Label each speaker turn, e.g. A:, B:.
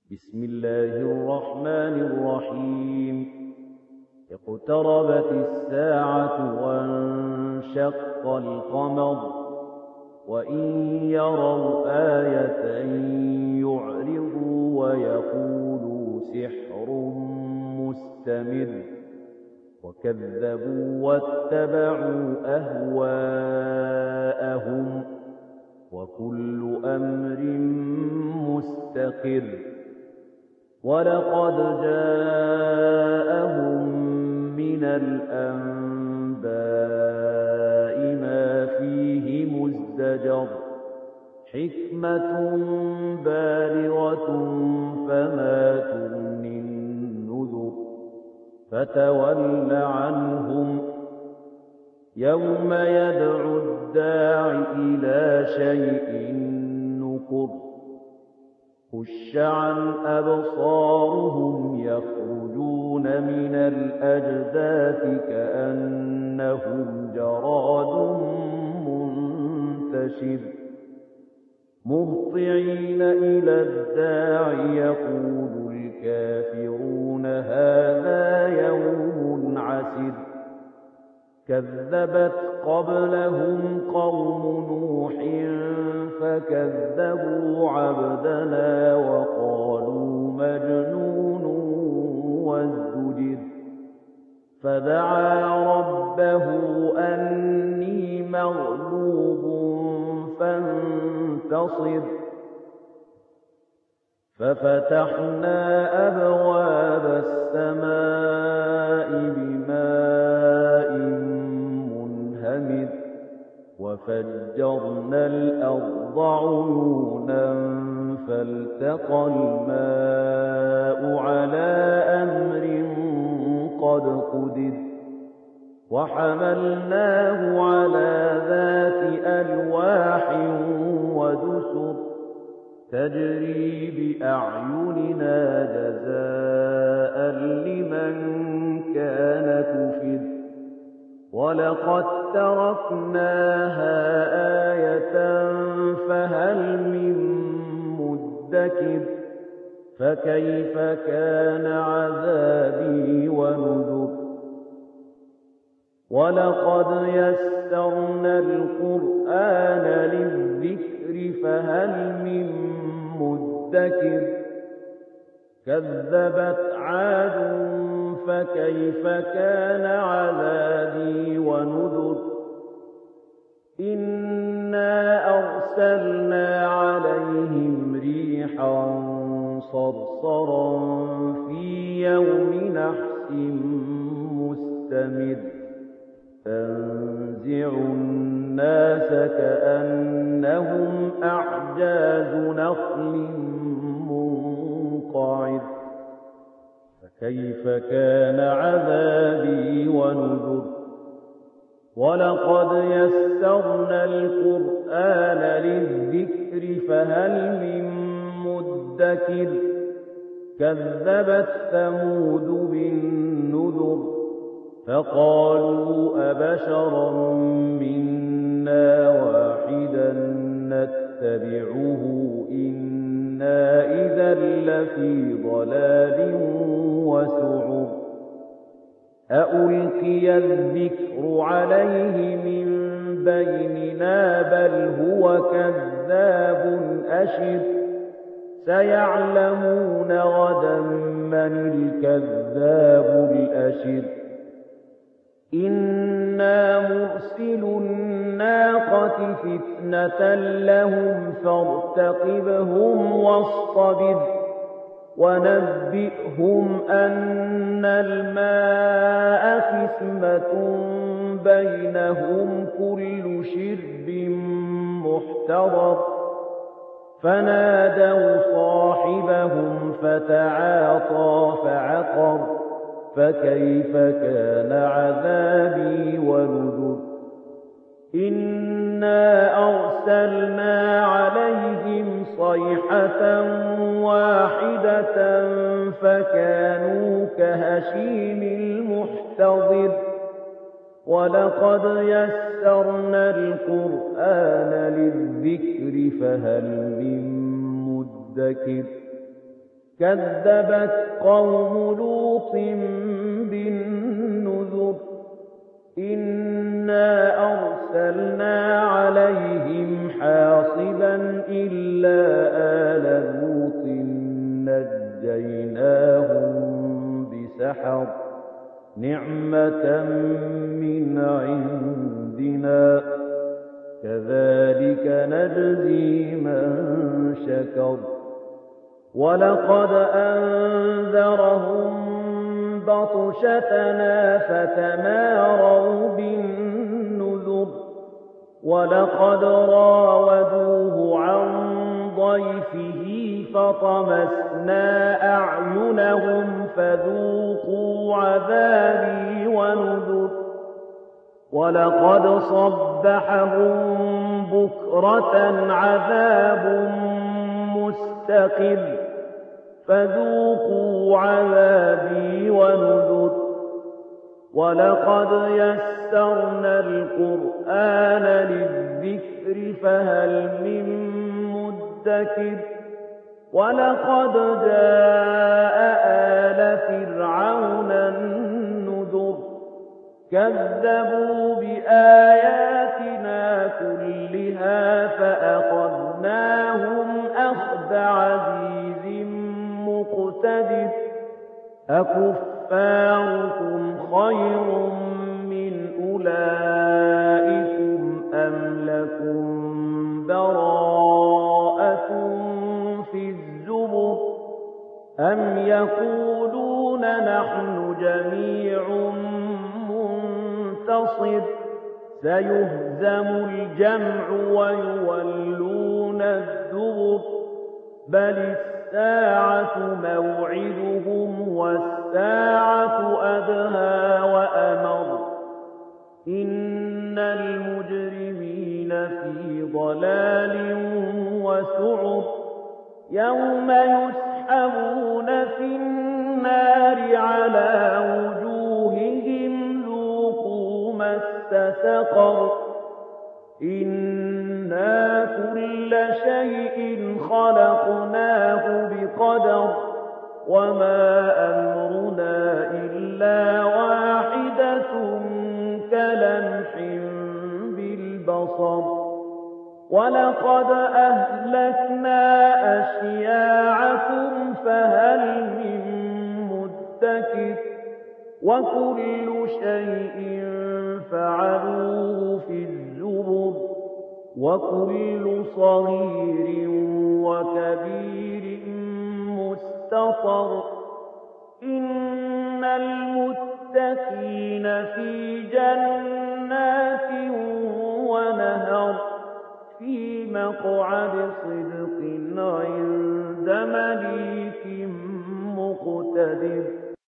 A: بسم الله الرحمن الرحيم اقتربت الساعة وانشق القمر وإن يروا آية يعرضوا ويقولوا سحر مستمر وكذبوا واتبعوا أهواءهم وكل أمر مستقر ولقد جاءهم من الأنباء ما فيه مزدجر حكمة بالغة فما تغني النذر فتول عنهم يوم يدعو الداع إلى شيء نكر خش عن أبصارهم يخرجون من الأجداث كأنهم جراد منتشر مهطعين إلى الداع يقول الكافرون هذا يوم عسر كذبت قبلهم قوم نوح فكذبوا عبدنا وقالوا مجنون وازدجر فدعا ربه أني مغلوب فانتصر ففتحنا أبواب السماء بماء منهمر وفجرنا الأرض عيونا فالتقى الماء على أمر قد قدر وحملناه على ذات ألواح ودسر تجري بأعيننا جزاء لمن كان كفر ولقد تركناها آية فهل من مدكر فكيف كان عذابي ونذر ولقد يسرنا القرآن للذكر فهل من مدكر كذبت عاد فكيف كان عذابي ونذر إنا أرسلنا عليهم ريحا صرصرا في يوم نحس مستمر تنزع الناس كأنهم أعجاز نخل منقعر فكيف كان عذابي ونذر ولقد يسرنا القرآن للذكر فهل من مدكر كذبت ثمود بالنذر فقالوا أبشرا منا واحدا نتبعه إنا إذا لفي ضلال وسعر أألقي الذكر عليه من بيننا بل هو كذاب أشر سيعلمون غدا من الكذاب الأشر إنا مرسل الناقة فتنة لهم فارتقبهم واصطبر ونبئهم أن الماء قسمة بينهم كل شرب محتضر فنادوا صاحبهم فتعاطى فعقر فكيف كان عذابي ونذر إنا أرسلنا عليهم صيحة واحدة فكانوا كهشيم المحتضر ولقد يسرنا القرآن للذكر فهل من مدكر كذبت قوم لوط بالنذر إنا أرسلنا عليهم حاصبا إلا آل لوط نجيناهم بسحر نعمة من عندنا كذلك نجزي من شكر ولقد أنذرهم بطشتنا فتماروا بالنذر ولقد راودوه عن ضيفه فطمسنا أعينهم فذوقوا عذابي ونذر ولقد صبحهم بكرة عذاب مستقر فذوقوا عذابي ونذر ولقد يسرنا القرآن للذكر فهل من مدكر ولقد جاء آل فرعون النذر كذبوا بآياتنا كلها فأخذناهم أخذ عزيز مقتدر أكفاركم خير من أولئكم أم لكم براءة في الزبر أم يقولون نحن جميع منتصر سيهزم الجمع ويولون الدبر بل الساعة موعدهم والساعة أدهى وأمر إن المجرمين في ضلال وسعر يوم يسحبون في النار على وجوههم ذوقوا مس سقر إنا كل شيء خلقناه بقدر وما أمرنا إلا واحدة كلمح بالبصر ولقد أهلكنا أشياعكم فهل من مدكر وكل شيء فعلوه في الزبر وكل صغير وكبير مستطر إن المتقين في جنات ونهر في مقعد صدق عند مليك مقتدر